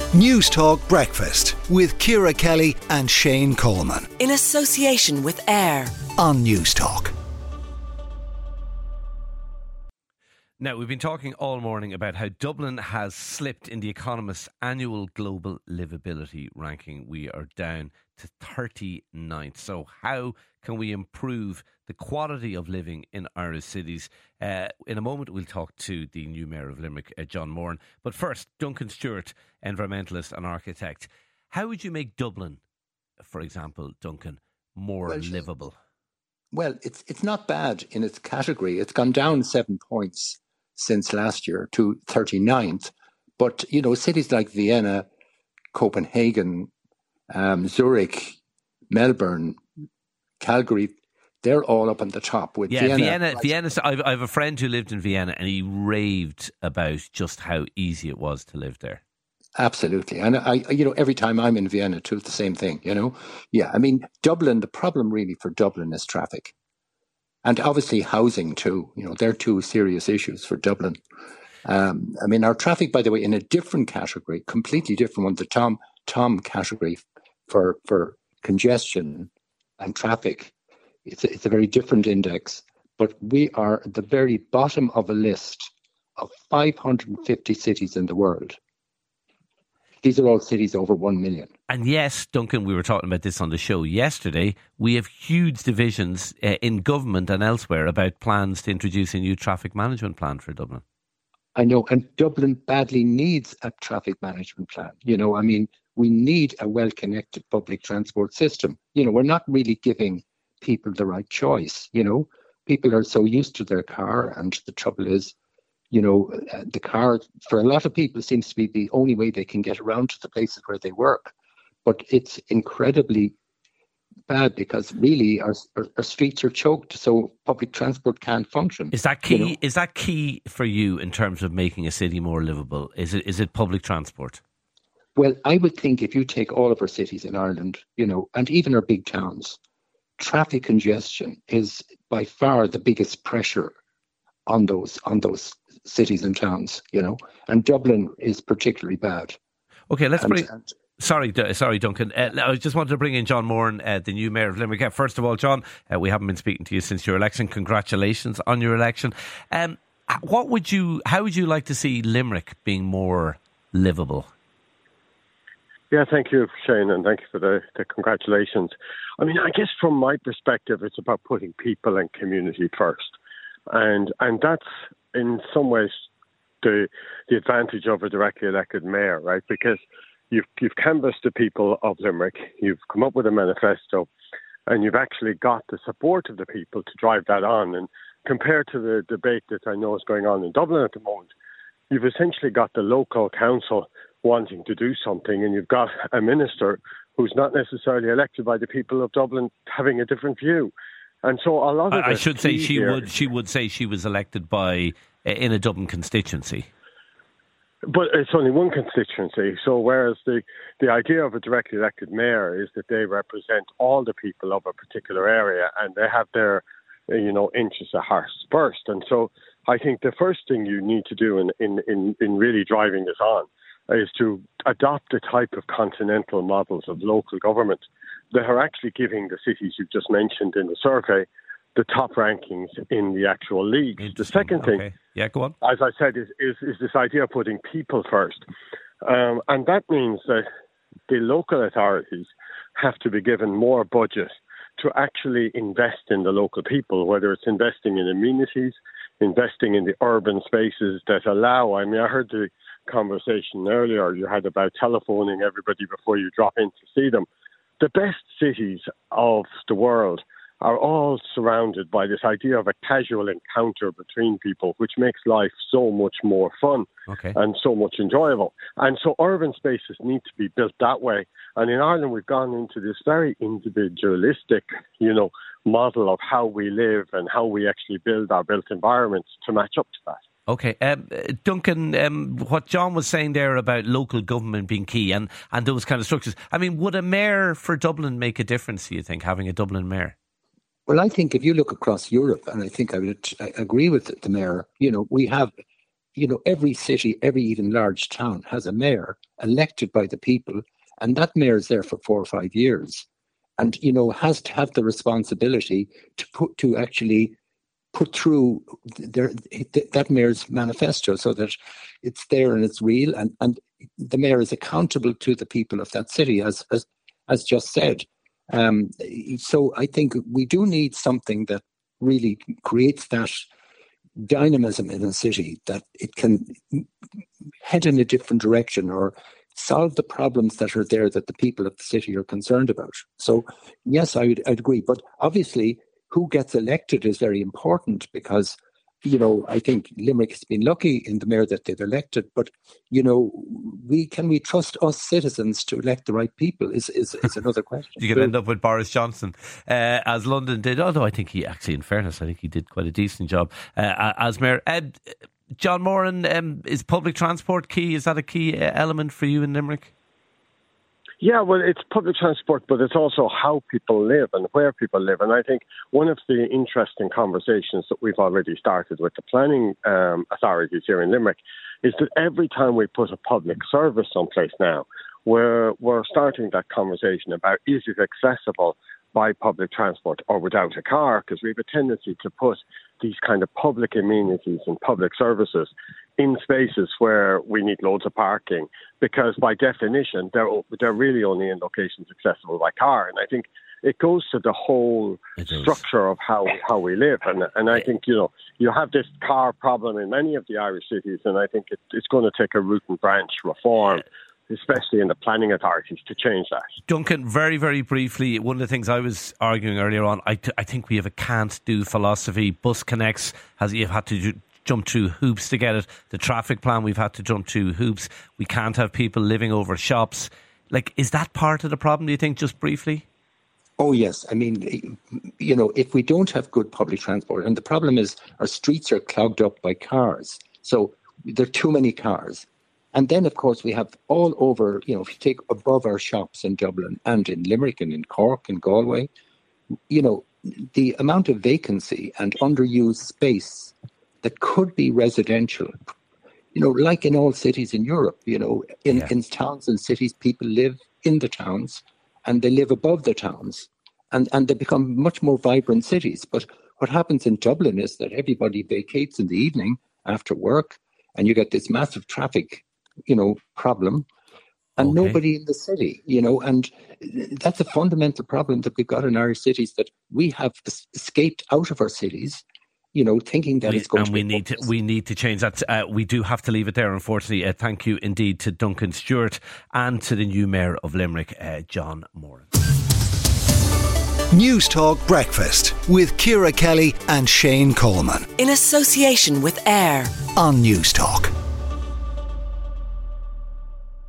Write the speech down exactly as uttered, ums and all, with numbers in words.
News Talk Breakfast with Ciara Kelly and Shane Coleman. In association with AIR on News Talk. Now, we've been talking all morning about how Dublin has slipped in The Economist's annual global livability ranking. We are down to thirty-ninth. So how can we improve the quality of living in Irish cities? Uh, in a moment, we'll talk to the new Mayor of Limerick, uh, John Moran. But first, Duncan Stewart, environmentalist and architect. How would you make Dublin, for example, Duncan, more well, livable? Well, it's it's not bad in its category. It's gone down seven points since last year to thirty-ninth. But, you know, cities like Vienna, Copenhagen, um, Zurich, Melbourne, Calgary, they're all up on the top. With yeah, Vienna, Vienna. Vienna. I've, I have a friend who lived in Vienna, and he raved about just how easy it was to live there. Absolutely, and I, you know, every time I'm in Vienna, too, it's the same thing. You know, yeah. I mean, Dublin. The problem really for Dublin is traffic, and obviously housing too. You know, they're two serious issues for Dublin. Um, I mean, our traffic, by the way, in a different category, completely different one, the Tom Tom category for for congestion and traffic. It's a, it's a very different index, but we are at the very bottom of a list of five hundred fifty cities in the world. These are all cities over one million. And yes, Duncan, we were talking about this on the show yesterday. We have huge divisions uh, in government and elsewhere about plans to introduce a new traffic management plan for Dublin. I know, and Dublin badly needs a traffic management plan. You know, I mean, we need a well-connected public transport system. You know, we're not really giving people the right choice. You know, people are so used to their car, and the trouble is, you know, the car for a lot of people seems to be the only way they can get around to the places where they work. But it's incredibly bad because really our, our, our streets are choked, so public transport can't function. Is that key? You know? Is that key for you in terms of making a city more livable? Is it is it public transport? Well, I would think if you take all of our cities in Ireland, you know, and even our big towns, traffic congestion is by far the biggest pressure on those on those cities and towns, you know, and Dublin is particularly bad. Okay, let's and, bring. And, Sorry, sorry, Duncan. Uh, I just wanted to bring in John Moran, uh, the new Mayor of Limerick. Uh, first of all, John, uh, we haven't been speaking to you since your election. Congratulations on your election. Um, what would you? How would you like to see Limerick being more livable? Yeah, thank you, Shane, and thank you for the, the congratulations. I mean, I guess from my perspective, it's about putting people and community first, and and that's in some ways the the advantage of a directly elected mayor, right? Because You've, you've canvassed the people of Limerick, you've come up with a manifesto, and you've actually got the support of the people to drive that on. And compared to the debate that I know is going on in Dublin at the moment, you've essentially got the local council wanting to do something, and you've got a minister who's not necessarily elected by the people of Dublin having a different view. And so a lot of I, I should say she here, would she would say she was elected by in a Dublin constituency. But it's only one constituency. So whereas the, the idea of a directly elected mayor is that they represent all the people of a particular area and they have their, you know, interests at heart first. And so I think the first thing you need to do in, in, in, in really driving this on is to adopt the type of continental models of local government that are actually giving the cities you've just mentioned in the survey the top rankings in the actual league. The second thing, okay. yeah, go on. as I said, is, is, is this idea of putting people first. Um, and that means that the local authorities have to be given more budget to actually invest in the local people, whether it's investing in amenities, investing in the urban spaces that allow, I mean, I heard the conversation earlier you had about telephoning everybody before you drop in to see them. The best cities of the world are all surrounded by this idea of a casual encounter between people, which makes life so much more fun okay. and so much enjoyable. And so urban spaces need to be built that way. And in Ireland, we've gone into this very individualistic, you know, model of how we live and how we actually build our built environments to match up to that. Okay, um, Duncan, um, what John was saying there about local government being key and, and those kind of structures, I mean, would a mayor for Dublin make a difference, do you think, having a Dublin mayor? Well, I think if you look across Europe, and I think I would I agree with the mayor, you know, we have you know, every city, every even large town has a mayor elected by the people, and that mayor is there for four or five years, and you know has to have the responsibility to put to actually put through their that mayor's manifesto so that it's there and it's real, and, and the mayor is accountable to the people of that city, as as as just said. Um, so I think we do need something that really creates that dynamism in a city, that it can head in a different direction or solve the problems that are there that the people of the city are concerned about. So yes, I would I'd agree. But obviously, who gets elected is very important, because, you know, I think Limerick has been lucky in the mayor that they've elected. But, you know, we can we trust us citizens to elect the right people is is, is another question. You could end up with Boris Johnson, uh, as London did, although I think he actually, in fairness, I think he did quite a decent job uh, as mayor. Uh, John Moran, um, is public transport key? Is that a key element for you in Limerick? Yeah, well, it's public transport, but it's also how people live and where people live. And I think one of the interesting conversations that we've already started with the planning um, authorities here in Limerick is that every time we put a public service someplace now, we're, we're starting that conversation about, is it accessible by public transport or without a car? Because we have a tendency to put these kind of public amenities and public services in spaces where we need loads of parking, because by definition, they're, they're really only in locations accessible by car. And I think it goes to the whole structure of how, how we live. And, and I think, you know, you have this car problem in many of the Irish cities, and I think it, it's going to take a root and branch reform, especially in the planning authorities, to change that. Duncan, very, very briefly, one of the things I was arguing earlier on, I, t- I think we have a can't-do philosophy. Bus Connects, has you've had to do, jump through hoops to get it. The traffic plan, we've had to jump through hoops. We can't have people living over shops. Like, is that part of the problem, do you think, just briefly? Oh, yes. I mean, you know, if we don't have good public transport, and the problem is our streets are clogged up by cars. So there are too many cars. And then, of course, we have all over, you know, if you take above our shops in Dublin and in Limerick and in Cork and Galway, you know, the amount of vacancy and underused space that could be residential, you know, like in all cities in Europe, you know, in, yeah. in towns and cities, people live in the towns and they live above the towns, and, and they become much more vibrant cities. But what happens in Dublin is that everybody vacates in the evening after work, and you get this massive traffic, you know, problem, and okay. nobody in the city, you know, and that's a fundamental problem that we've got in our cities, that we have escaped out of our cities, you know, thinking that we, it's going and to we be need to, we need to change that. Uh, we do have to leave it there, unfortunately. Uh, thank you indeed to Duncan Stewart and to the new Mayor of Limerick, uh, John Moran. News Talk Breakfast with Ciara Kelly and Shane Coleman. In association with AIR on News Talk.